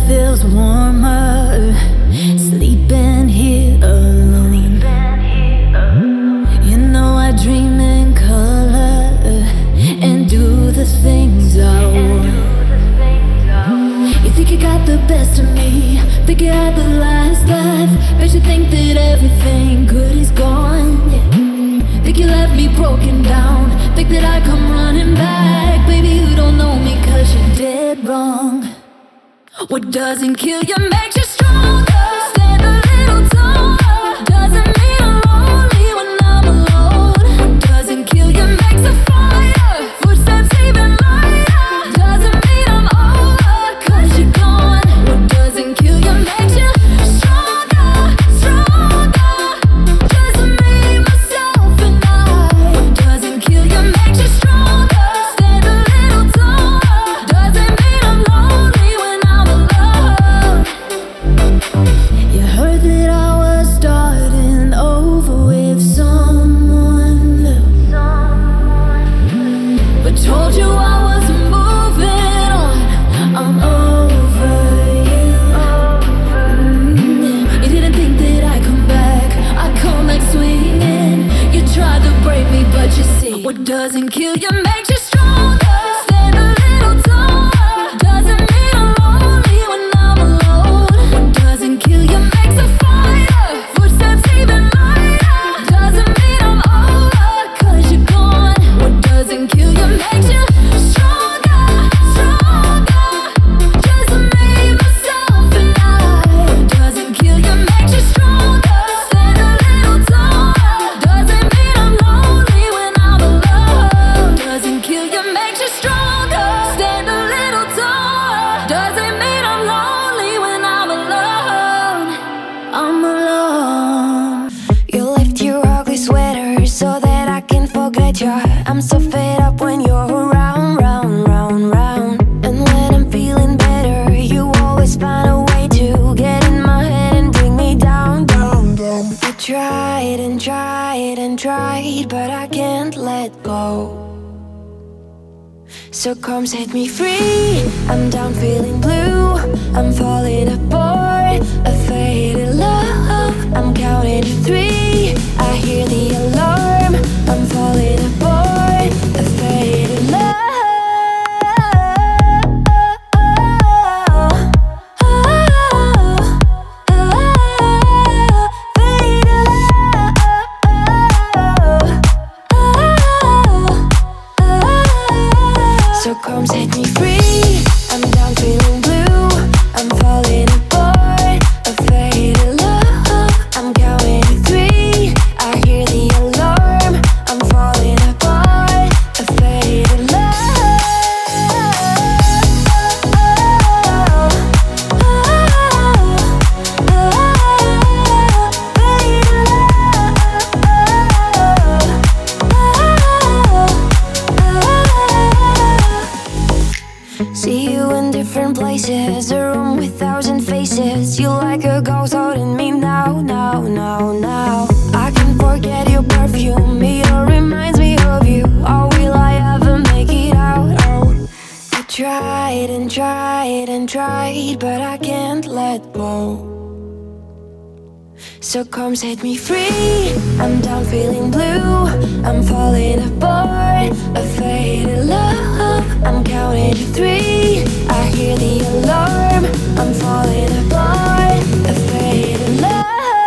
feels warmer sleeping here alone. You know I dream in color and do the things I want. You think you got the best of me, think you had the last laugh, bet you think that everything good is gone, yeah. Think you left me broken down, think that I come running back. Baby, you don't know me 'cause you're dead wrong. What doesn't kill you makes you stronger. Stand a little taller. Doesn't mean I'm lonely when I'm alone. What doesn't kill you makes a fire. Footsteps even lighter. Doesn't mean I'm over 'cause you're gone. What doesn't kill you makes you stronger, stronger. Just me, myself and I. What doesn't kill you makes you stronger. Stand a little taller. Doesn't mean I'm lonely when I'm alone. You heard that I was starting over with someone new, but told you I wasn't moving on. I'm over you. You didn't think that I'd come back. I come back swinging. You tried to break me, but you see, what doesn't kill you makes you stronger. Stand a little taller. Doesn't mean I'm lonely when I'm alone. What doesn't kill you makes a fire. Footsteps even lighter. Doesn't mean I'm over 'cause you're gone. What doesn't kill you makes you stronger, stronger. Just me, myself and I. What doesn't kill you makes you stronger. Stand a little taller. Doesn't mean I'm lonely when I'm alone. Doesn't kill you makes you stronger. Stand a little taller. Doesn't mean I'm lonely when I'm alone. I'm alone. You left your ugly sweater so that I can forget you. I'm so fed up when you're around, round, round, round. And when I'm feeling better, you always find a way to get in my head and bring me down, down, down. I tried and tried and tried, but I can't let go. So come set me free. I'm down feeling blue. I'm falling apart. A faded love. I'm counting to 3. I hear the alarm. I'm falling apart. A faded love. So come set me free. I'm down feeling blue. I'm falling apart. A faded love. I'm counting to 3. I hear the alarm. I'm falling apart. A faded love. See you in different places, a room with 1,000 faces. You like a ghost holding me now, now, now, now. I can forget your perfume, it all reminds me of you. Oh, will I ever make it out? Oh, I tried and tried and tried, but I can't let go. So come set me free. I'm down feeling blue. I'm falling apart. A faded love. I'm counting to 3. I hear the alarm. I'm falling apart. A faded love.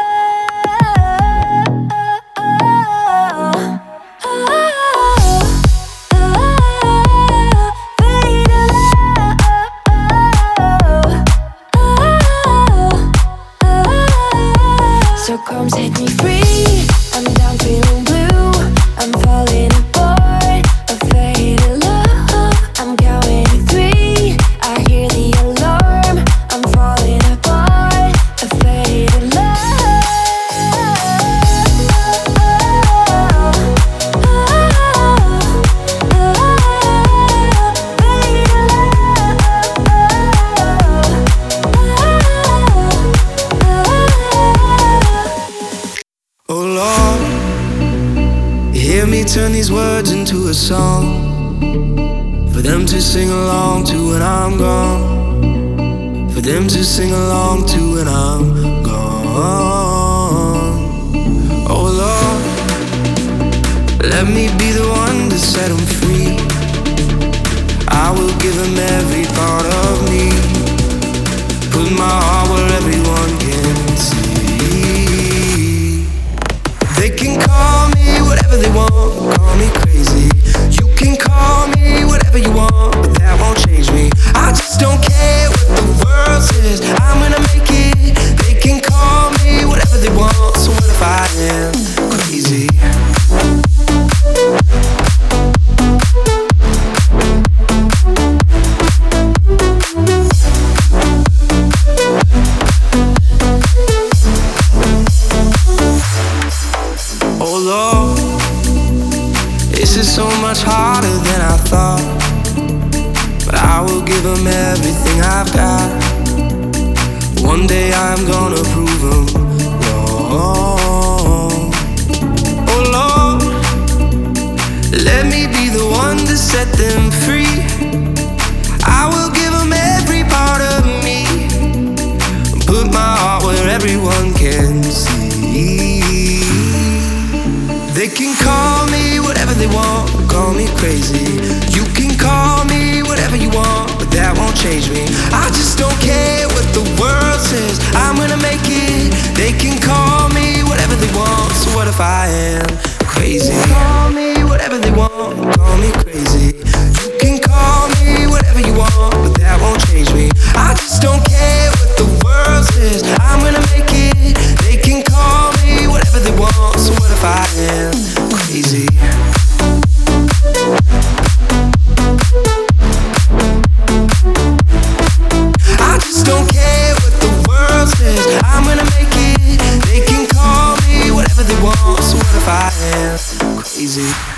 So come set me free. I'm down feeling blue. I'm falling apart. A faded love. I'm counting to 3. I hear the alarm. I'm falling apart. A faded love. Oh Lord, hear me turn these words into a song, for them to sing along to when I'm gone. For them to sing along to when I'm gone. Oh Lord, let me be the one to set them free. I will give them every part of me, put my heart where everyone can see. They can call me whatever they want, call me crazy. You can call me whatever you want, but that won't change me. I just don't care what the world says, I'm gonna make it. They can call me whatever they want, so what if I am crazy? Oh Lord, this is so much harder than I thought, but I will give them everything I've got. One day I'm gonna prove them wrong. Oh Lord, let me be the one to set them free. I will give them every part of me, put my heart where everyone can see. They can call me whatever they want, call me crazy. You can call me whatever you want, but that won't change me. I just don't care what the world says, I'm gonna make it. They can call me whatever they want, so what if I am crazy? Call me whatever they want, call me crazy. You can call me whatever you want, but that won't change me. I just don't care what the world says, I'm gonna make it. They can call me whatever they want, so what if I am crazy? I just don't care what the world says, I'm gonna make it. They can call me whatever they want, so what if I am crazy?